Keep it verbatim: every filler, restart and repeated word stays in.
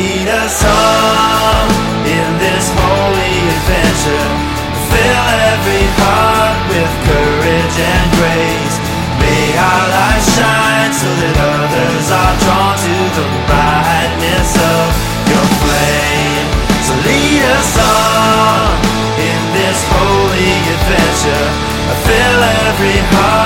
lead us on in this holy adventure. Fill every heart with courage and grace. May our light shine so that others are drawn to the brightness of your flame. So lead us on in this holy adventure. Fill every heart